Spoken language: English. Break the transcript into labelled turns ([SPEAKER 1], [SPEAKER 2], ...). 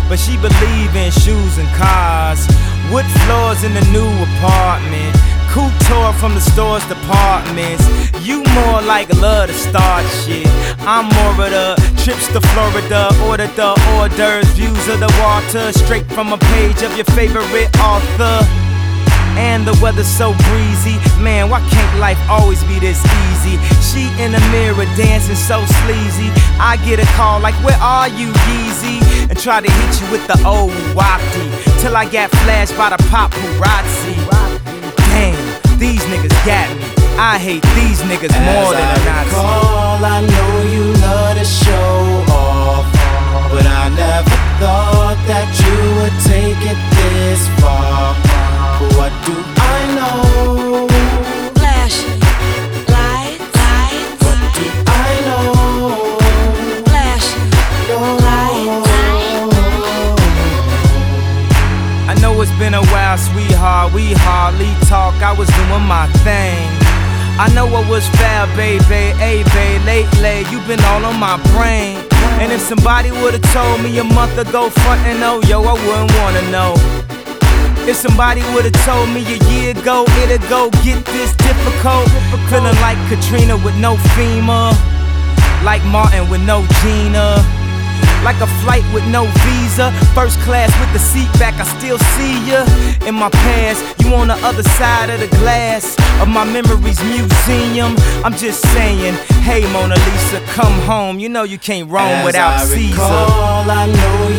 [SPEAKER 1] but she believe in shoes and cars. Wood floors in the new apartment, couture from the store's departments. You more like love to start shit. I'm more of the trips to Florida, order the hors d'oeuvres, views of the water, straight from a page of your favorite author. And the weather's so breezy, man, why can't life always be this easy? She in the mirror dancing so sleazy. I get a call like, where are you, Yeezy? And try to hit you with the old wafty, till I got flashed by the paparazzi. Damn, these niggas got me. I hate these niggas more than a Nazi.
[SPEAKER 2] I know you love to show off, but I never thought that you would take it this far. What do I know?
[SPEAKER 3] Flashing lights.
[SPEAKER 2] What do I know?
[SPEAKER 3] Flashing lights.
[SPEAKER 1] I know it's been a while, sweetheart, we hardly talk. I was doing my thing. I know I was foul, baby, hey, babe, lately you been all on my brain. And if somebody would've told me a month ago, front and oh, yo, I wouldn't wanna know. If somebody would've told me a year ago, it'd go get this difficult. Feeling like Katrina with no FEMA, like Martin with no Gina, like a flight with no visa, first class with the seat back, I still see ya. In my past, you on the other side of the glass of my memories museum. I'm just saying, hey Mona Lisa, come home. You know you can't roam without Caesar.
[SPEAKER 2] I know